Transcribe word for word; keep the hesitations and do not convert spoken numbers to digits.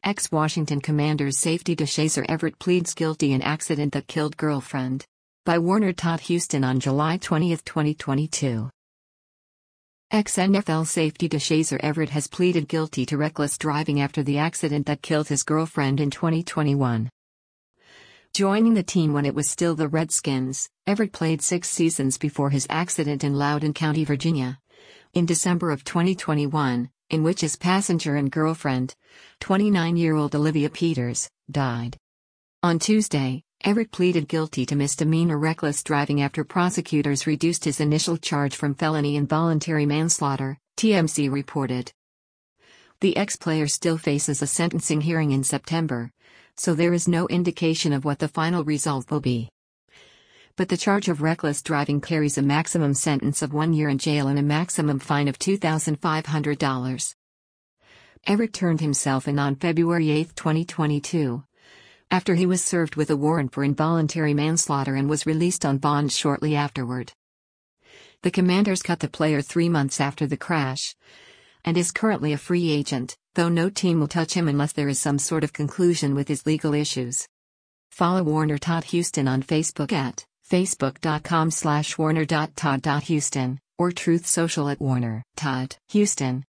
Ex-Washington Commanders safety Deshazor Everett pleads guilty in accident that killed girlfriend. By Warner Todd Houston on July twentieth, twenty twenty-two. Ex-N F L safety Deshazor Everett has pleaded guilty to reckless driving after the accident that killed his girlfriend in twenty twenty-one. Joining the team when it was still the Redskins, Everett played six seasons before his accident in Loudoun County, Virginia. In December of twenty twenty-one, in which his passenger and girlfriend, twenty-nine-year-old Olivia Peters, died. On Tuesday, Everett pleaded guilty to misdemeanor reckless driving after prosecutors reduced his initial charge from felony involuntary manslaughter, T M Z reported. The ex-player still faces a sentencing hearing in September, so there is no indication of what the final result will be. But the charge of reckless driving carries a maximum sentence of one year in jail and a maximum fine of two thousand five hundred dollars. Everett turned himself in on February eighth, twenty twenty-two. After he was served with a warrant for involuntary manslaughter and was released on bond shortly afterward. The Commanders cut the player three months after the crash, and is currently a free agent, though no team will touch him unless there is some sort of conclusion with his legal issues. Follow Warner Todd Houston on Facebook at facebook.com slash warner.todd.houston or Truth Social at Warner Todd Houston.